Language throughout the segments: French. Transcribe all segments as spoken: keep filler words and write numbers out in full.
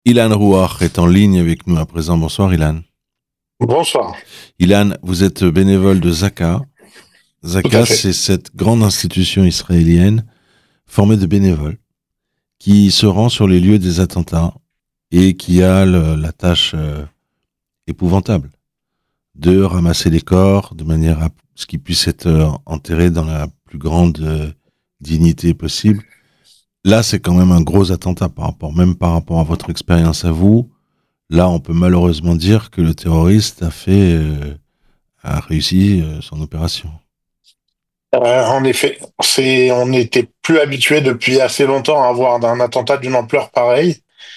Ilan Rouar est en ligne avec nous à présent. Bonsoir Ilan. Bonsoir. Ilan, vous êtes bénévole de Zaka. Tout à Zaka, fait. c'est cette grande institution israélienne formée de bénévoles qui se rend sur les lieux des attentats et qui a le- la tâche euh, épouvantable de ramasser les corps de manière à ce qu'ils puissent être euh, enterrés dans la plus grande euh, dignité possible. Là, c'est quand même un gros attentat par rapport, même par rapport à votre expérience à vous. Là, on peut malheureusement dire que le terroriste a fait, euh, a réussi euh, son opération. Euh, en effet, c'est, on n'était plus habitué depuis assez longtemps à avoir un attentat d'une ampleur pareille.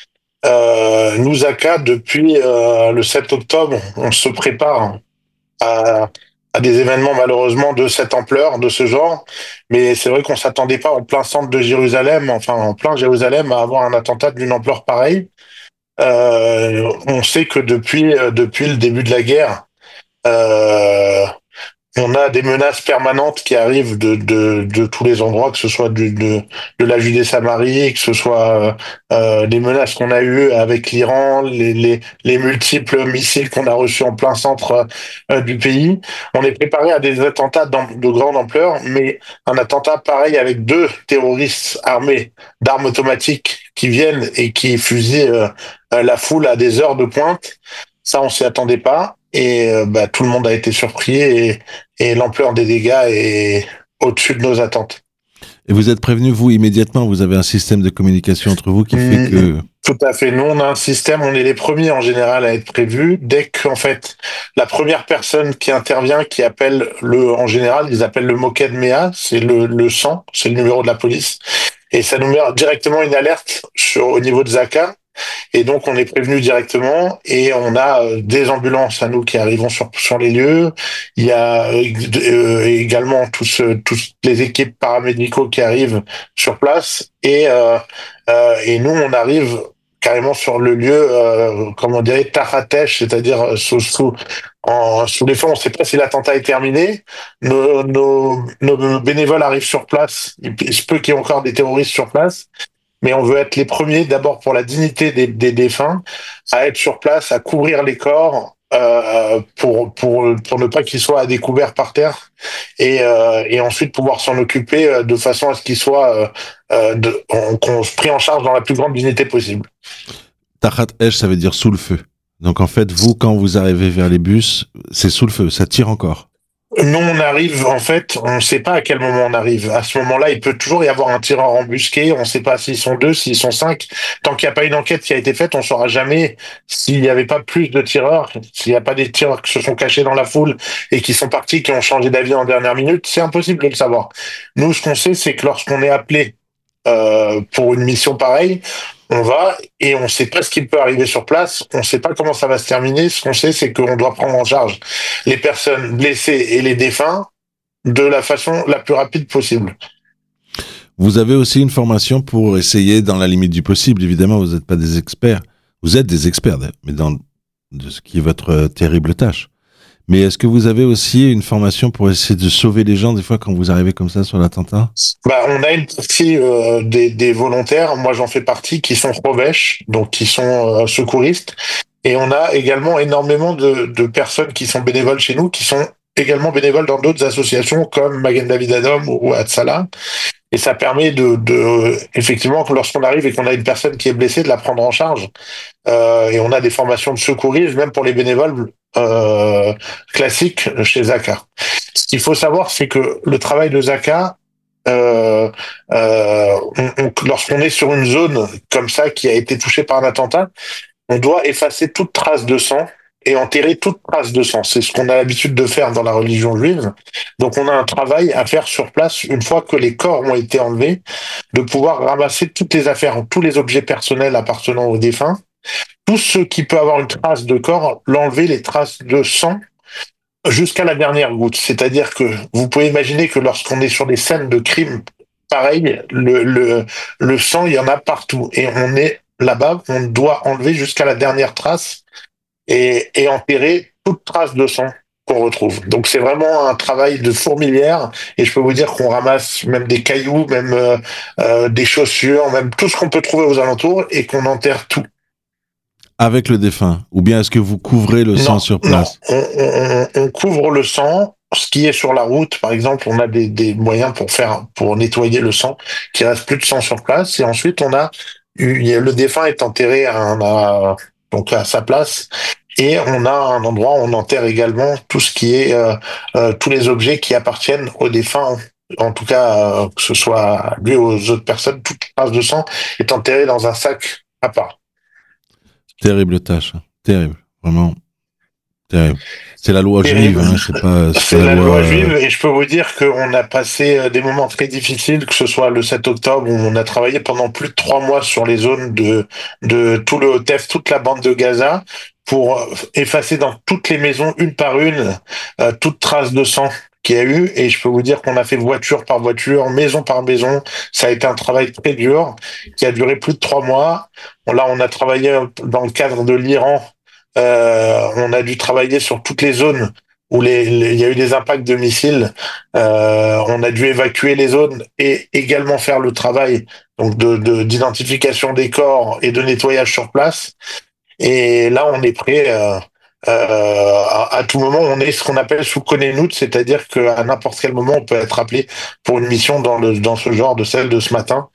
Euh, nous, à K, depuis euh, le sept octobre, on se prépare à, à des événements malheureusement de cette ampleur, de ce genre. Mais c'est vrai qu'on s'attendait pas en plein centre de Jérusalem, enfin en plein Jérusalem, à avoir un attentat d'une ampleur pareille. Euh, on sait que depuis, euh, depuis le début de la guerre, euh, on a des menaces permanentes qui arrivent de, de, de tous les endroits, que ce soit du, de, de la Judée-Samarie, que ce soit euh, les menaces qu'on a eues avec l'Iran, les, les, les multiples missiles qu'on a reçus en plein centre euh, du pays. On est préparé à des attentats d'am- de grande ampleur, mais un attentat pareil avec deux terroristes armés d'armes automatiques qui viennent et qui fusillent euh, euh, la foule à des heures de pointe, ça on s'y attendait pas. Et euh, bah, tout le monde a été surpris et, et l'ampleur des dégâts est au-dessus de nos attentes. Et vous êtes prévenu, vous, immédiatement, vous avez un système de communication entre vous qui fait Mm, que... Tout à fait. Nous, on a un système, on est les premiers en général à être prévus. Dès qu'en fait, la première personne qui intervient, qui appelle le, en général, ils appellent le Moked Mea, c'est le, le cent, c'est le numéro de la police. Et ça nous met directement une alerte sur, au niveau de Zaka. Et donc, on est prévenu directement et on a euh, des ambulances à nous qui arrivons sur, sur les lieux. Il y a euh, euh, également tous, euh, toutes les équipes paramédicaux qui arrivent sur place. Et, euh, euh, et nous, on arrive carrément sur le lieu, euh, comment on dirait, Tahatesh, c'est-à-dire euh, sous, sous, en, sous les fonds. On ne sait pas si l'attentat est terminé. Nos, nos, nos bénévoles arrivent sur place. Il, il se peut qu'il y ait encore des terroristes sur place, mais on veut être les premiers, d'abord pour la dignité des, des défunts, à être sur place, à couvrir les corps, euh, pour, pour, pour ne pas qu'ils soient à découvert par terre, et, euh, et ensuite pouvoir s'en occuper euh, de façon à ce qu'ils soient euh, euh, de, on- qu'on se pris en charge dans la plus grande dignité possible. Tachat Esh, ça veut dire sous le feu. Donc en fait, vous, quand vous arrivez vers les bus, c'est sous le feu, ça tire encore. Nous, on arrive, en fait, on ne sait pas à quel moment on arrive. À ce moment-là, il peut toujours y avoir un tireur embusqué. On ne sait pas s'ils sont deux, s'ils sont cinq. Tant qu'il n'y a pas une enquête qui a été faite, on ne saura jamais s'il n'y avait pas plus de tireurs, s'il n'y a pas des tireurs qui se sont cachés dans la foule et qui sont partis, qui ont changé d'avis en dernière minute. C'est impossible de le savoir. Nous, ce qu'on sait, c'est que lorsqu'on est appelé euh, pour une mission pareille, on va et on ne sait pas ce qui peut arriver sur place, on ne sait pas comment ça va se terminer. Ce qu'on sait, c'est qu'on doit prendre en charge les personnes blessées et les défunts de la façon la plus rapide possible. Vous avez aussi une formation pour essayer, dans la limite du possible, évidemment, vous n'êtes pas des experts. Vous êtes des experts, mais dans de ce qui est votre euh, terrible tâche. Mais est-ce que vous avez aussi une formation pour essayer de sauver les gens, des fois, quand vous arrivez comme ça sur l'attentat? Bah, on a une partie euh, des, des volontaires, moi j'en fais partie, qui sont Rovesh, donc qui sont euh, secouristes. Et on a également énormément de, de personnes qui sont bénévoles chez nous, qui sont également bénévoles dans d'autres associations comme Magen David Adom ou Hatsala. Et ça permet de, de effectivement, que lorsqu'on arrive et qu'on a une personne qui est blessée, de la prendre en charge. Euh, et on a des formations de secourisme, même pour les bénévoles euh, classiques chez Zaka. Ce qu'il faut savoir, c'est que le travail de Zaka, euh, euh, on- on- lorsqu'on est sur une zone comme ça qui a été touchée par un attentat, on doit effacer toute trace de sang et enterrer toute trace de sang. C'est ce qu'on a l'habitude de faire dans la religion juive. Donc on a un travail à faire sur place une fois que les corps ont été enlevés, de pouvoir ramasser toutes les affaires, tous les objets personnels appartenant aux défunts, tout ce qui peut avoir une trace de corps, l'enlever, les traces de sang, jusqu'à la dernière goutte. C'est-à-dire que vous pouvez imaginer que lorsqu'on est sur des scènes de crime pareil, le, le, le sang, il y en a partout. Et on est là-bas, on doit enlever jusqu'à la dernière trace et, et enterrer toute trace de sang qu'on retrouve. Donc c'est vraiment un travail de fourmilière et je peux vous dire qu'on ramasse même des cailloux, même euh, euh, des chaussures, même tout ce qu'on peut trouver aux alentours et qu'on enterre tout. avec le défunt, ou bien est-ce que vous couvrez le non, sang sur place? Non, on, on, on couvre le sang. Ce qui est sur la route, par exemple, on a des, des moyens pour faire, pour nettoyer le sang, qu'il reste plus de sang sur place. Et ensuite, on a, le défunt est enterré à, un, à, donc à sa place. Et on a un endroit où on enterre également tout ce qui est, euh, euh, tous les objets qui appartiennent au défunt. En tout cas, euh, que ce soit lui ou aux autres personnes, toute trace de sang est enterrée dans un sac à part. Terrible tâche, hein. Terrible, vraiment. Terrible. C'est la loi Terrible. juive, hein, c'est pas, c'est C'est pas la loi euh... juive, et je peux vous dire qu'on a passé des moments très difficiles, que ce soit le sept octobre, où on a travaillé pendant plus de trois mois sur les zones de, de tout le Hotef, toute la bande de Gaza, pour effacer dans toutes les maisons, une par une, euh, toute trace de sang qu'il y a eu. Et je peux vous dire qu'on a fait voiture par voiture, maison par maison. Ça a été un travail très dur, qui a duré plus de trois mois. Là, on a travaillé dans le cadre de l'Iran. Euh, on a dû travailler sur toutes les zones où les, les, il y a eu des impacts de missiles. Euh, on a dû évacuer les zones et également faire le travail donc de, de, d'identification des corps et de nettoyage sur place. Et là, on est prêt euh, euh, à, à tout moment. On est ce qu'on appelle sous Konenout, c'est-à-dire qu'à n'importe quel moment, on peut être appelé pour une mission dans, le, dans ce genre de celle de ce matin.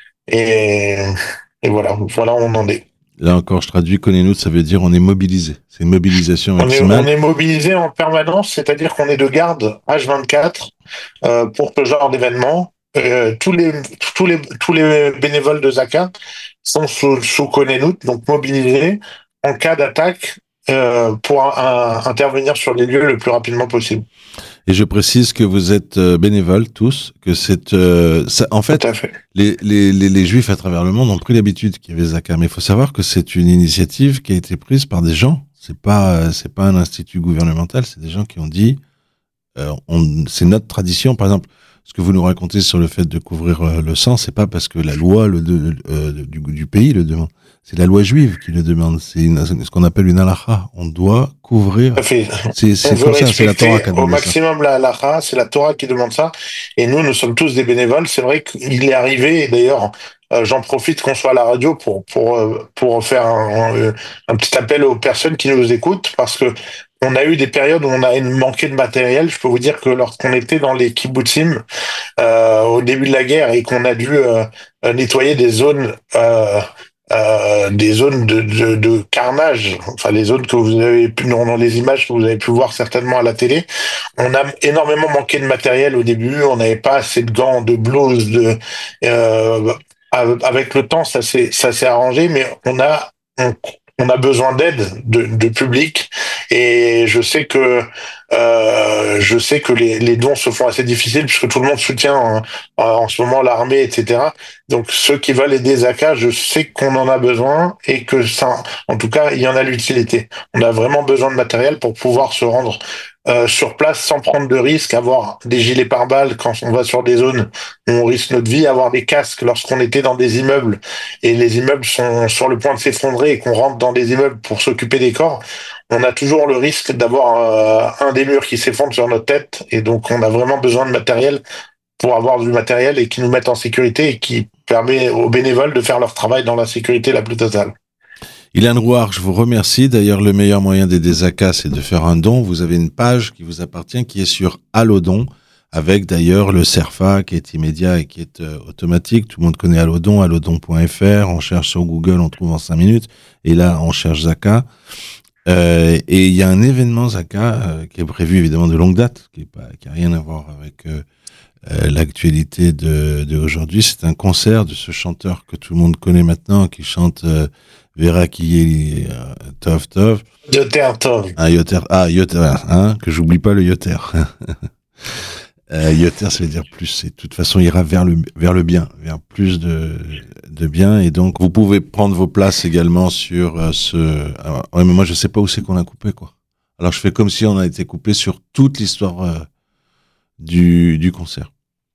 Et, et voilà, voilà où on en est. Là encore, je traduis, connais-nous, ça veut dire on est mobilisé. C'est une mobilisation maximale. On est, on est mobilisé en permanence, c'est-à-dire qu'on est de garde H vingt-quatre euh, pour ce genre d'événement. Euh, tous les tous les tous les bénévoles de Zaka sont sous, sous Konenout, donc mobilisés en cas d'attaque euh, pour un, un, intervenir sur les lieux le plus rapidement possible. Et je précise que vous êtes bénévoles tous, que c'est euh, ça, en fait, fait. Les, les, les, les Juifs à travers le monde ont pris l'habitude qu'il y avait Zaka, mais il faut savoir que c'est une initiative qui a été prise par des gens. C'est pas c'est pas un institut gouvernemental, c'est des gens qui ont dit, euh, on, c'est notre tradition. Par exemple, ce que vous nous racontez sur le fait de couvrir euh, le sang, c'est pas parce que la loi le de, euh, du, du pays le demande. C'est la loi juive qui le demande. C'est une, ce qu'on appelle une halakha. On doit couvrir. C'est, c'est comme ça, c'est la Torah qui a demandé au maximum ça. La halakha, c'est la Torah qui demande ça. Et nous, nous sommes tous des bénévoles. C'est vrai qu'il est arrivé, et d'ailleurs, euh, j'en profite qu'on soit à la radio pour pour euh, pour faire un, un, un petit appel aux personnes qui nous écoutent, parce que on a eu des périodes où on a manqué de matériel. Je peux vous dire que lorsqu'on était dans les kibbutzim euh, au début de la guerre et qu'on a dû euh, nettoyer des zones euh, Euh, des zones de, de, de carnage, enfin les zones que vous avez pu dans les images que vous avez pu voir certainement à la télé, on a énormément manqué de matériel au début, on n'avait pas assez de gants, de blouses, de euh, avec le temps ça s'est ça s'est arrangé, mais on a on, on a besoin d'aide de, de public, et je sais que euh, je sais que les, les dons se font assez difficiles puisque tout le monde soutient en, en ce moment l'armée, et cetera. Donc ceux qui veulent aider Zaka, je sais qu'on en a besoin et que ça, en tout cas, il y en a l'utilité. On a vraiment besoin de matériel pour pouvoir se rendre euh, sur place sans prendre de risques, avoir des gilets pare-balles quand on va sur des zones où on risque notre vie, avoir des casques lorsqu'on était dans des immeubles et les immeubles sont sur le point de s'effondrer et qu'on rentre dans des immeubles pour s'occuper des corps. On a toujours le risque d'avoir euh, un des murs qui s'effondre sur notre tête, et donc on a vraiment besoin de matériel pour avoir du matériel et qui nous mette en sécurité et qui permet aux bénévoles de faire leur travail dans la sécurité la plus totale. Ilan Rouar, je vous remercie. D'ailleurs, le meilleur moyen d'aider Zaka, c'est de faire un don. Vous avez une page qui vous appartient qui est sur Allodon, avec d'ailleurs le Cerfa qui est immédiat et qui est euh, automatique. Tout le monde connaît Allodon, allodon point f r. On cherche sur Google, on trouve en cinq minutes. Et là, on cherche Zaka. Euh, et il y a un événement Zaka euh, qui est prévu évidemment de longue date, qui n'a rien à voir avec euh, euh, l'actualité de, de aujourd'hui. C'est un concert de ce chanteur que tout le monde connaît maintenant, qui chante euh, Vera qui est euh, Tov Tov. Yoter Tov. Ah, Yoter, ah, Yoter, hein, que j'oublie pas le Yoter. euh, Yoter, ça veut dire plus. Et de toute façon, il ira vers le, vers le bien, vers plus de, de bien. Et donc, vous pouvez prendre vos places également sur euh, ce. Alors, ouais, mais moi, je sais pas où c'est qu'on a coupé, quoi. Alors, je fais comme si on a été coupé sur toute l'histoire euh, du, du concert.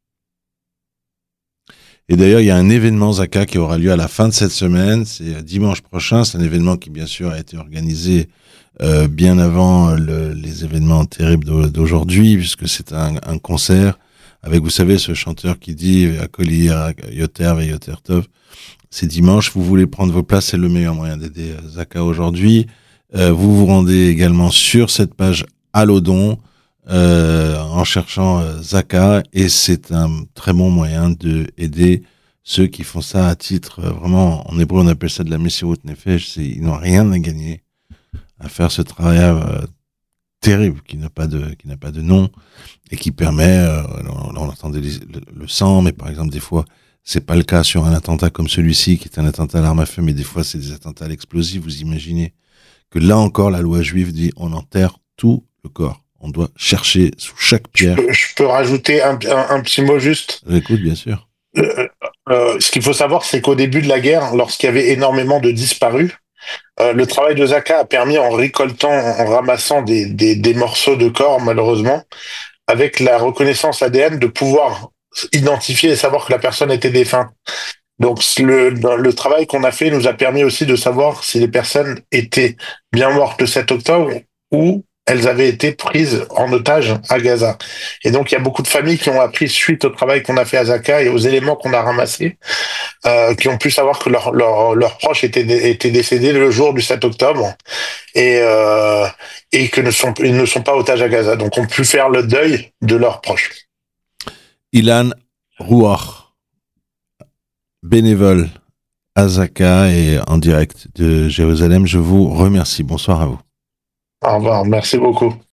Et d'ailleurs, il y a un événement Zaka qui aura lieu à la fin de cette semaine. C'est dimanche prochain. C'est un événement qui, bien sûr, a été organisé euh, bien avant le, les événements terribles d'aujourd'hui, puisque c'est un, un concert avec, vous savez, ce chanteur qui dit « Akoli Yoter ve Yoter Tov ». c'est dimanche, vous voulez prendre vos places, c'est le meilleur moyen d'aider euh, Zaka aujourd'hui. Euh, vous vous rendez également sur cette page Allodon euh, en cherchant euh, Zaka, et c'est un très bon moyen de aider ceux qui font ça à titre euh, vraiment, en hébreu on appelle ça de la Messirut Nefesh, c'est, ils n'ont rien à gagner à faire ce travail euh, terrible qui n'a pas de qui n'a pas de nom et qui permet, euh, on, on entendait les, le, le sang, mais par exemple des fois c'est pas le cas sur un attentat comme celui-ci qui est un attentat à l'arme à feu, mais des fois c'est des attentats à l'explosif. Vous imaginez que là encore la loi juive dit on enterre tout le corps, on doit chercher sous chaque pierre. Je peux, je peux rajouter un, un, un petit mot juste. Écoute, bien sûr. Euh, euh, ce qu'il faut savoir, c'est qu'au début de la guerre, lorsqu'il y avait énormément de disparus, euh, le travail de Zaka a permis, en récoltant, en ramassant des, des, des morceaux de corps, malheureusement, avec la reconnaissance A D N, de pouvoir identifier et savoir que la personne était défunte. Donc le, le travail qu'on a fait nous a permis aussi de savoir si les personnes étaient bien mortes le sept octobre ou elles avaient été prises en otage à Gaza. Et donc il y a beaucoup de familles qui ont appris, suite au travail qu'on a fait à Zaka et aux éléments qu'on a ramassés, euh, qui ont pu savoir que leurs leur, leur proches étaient, étaient décédés le jour du sept octobre et, euh, et que ne sont, ils ne sont pas otages à Gaza. Donc ont pu faire le deuil de leurs proches. Ilan Rouach, bénévole à Zaka et en direct de Jérusalem, je vous remercie. Bonsoir à vous. Au revoir, merci beaucoup.